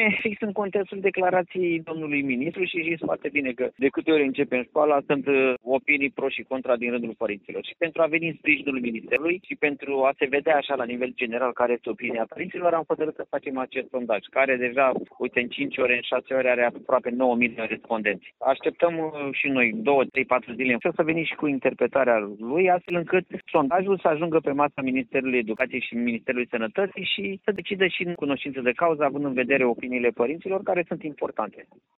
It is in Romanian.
fix în contextul declarației domnului ministru și știți foarte bine că de câte ori începem școala sunt opinii pro și contra din rândul părinților. Și pentru a veni în sprijinul ministerului și pentru a se vedea așa la nivel general care este opinia părinților, am hotărât să facem acest sondaj, care deja, uite, în 5 ore, în 6 ore are aproape 9.000 de respondenți. Așteptăm și noi 2, 3, 4 zile să venim și cu interpretarea lui, astfel încât sondajul să ajungă pe masa Ministerului Educației și Ministerului Sănătății și să decidă și în cunoștință de cauză, având în vedere opiniile părinților, care sunt importante.